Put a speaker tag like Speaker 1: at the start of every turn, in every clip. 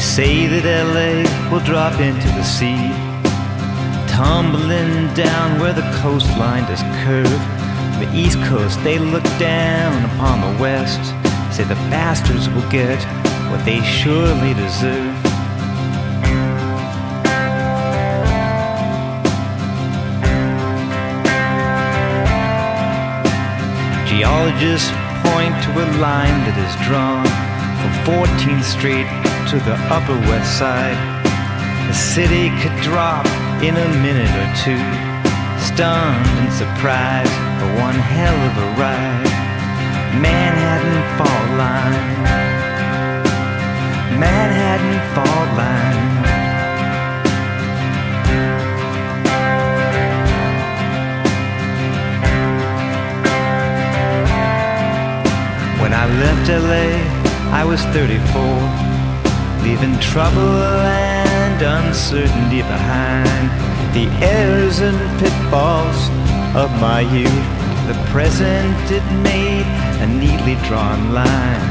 Speaker 1: say that LA will drop into the sea, tumbling down where the coastline does curve. The East Coast, they look down upon the West, say the bastards will get what they surely deserve. Geologists point to a line that is drawn from 14th Street to the Upper West Side. The city could drop in a minute or two, stunned and surprised for one hell of a ride. Manhattan Fault Line, Manhattan Fault Line. When I left LA, I was 34, leaving trouble and uncertainty behind. The errors and pitfalls of my youth, the present it made a neatly drawn line.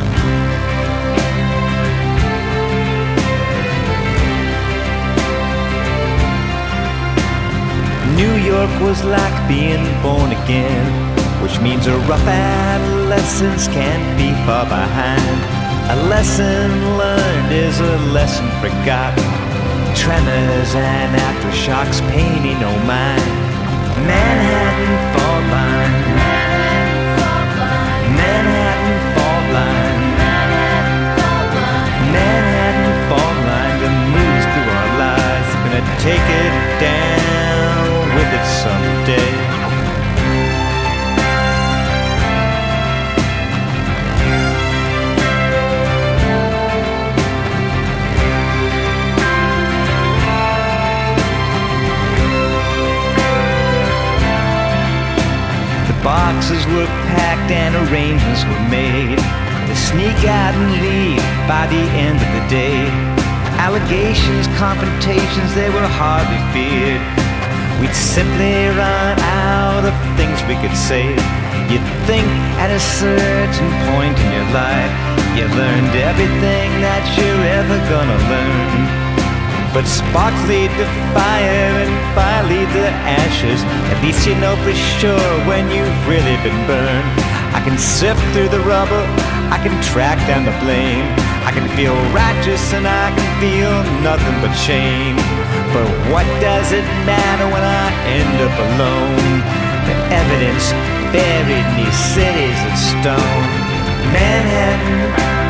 Speaker 1: New York was like being born again, which means a rough adolescence can't be far behind. A lesson learned is a lesson forgotten. Tremors and aftershocks pay me no mind. Manhattan Fault Line, Manhattan Fault Line, Manhattan Fault Line that moves through our lives. Gonna take it down with it someday. Boxes were packed and arrangements were made to sneak out and leave by the end of the day. Allegations, confrontations, they were hardly feared. We'd simply run out of things we could say. You'd think at a certain point in your life you learned everything that you're ever gonna learn. But sparks lead to fire and fire lead to ashes. At least you know for sure when you've really been burned. I can sift through the rubble, I can track down the blame. I can feel righteous and I can feel nothing but shame. But what does it matter when I end up alone? The evidence buried in these cities of stone. Manhattan,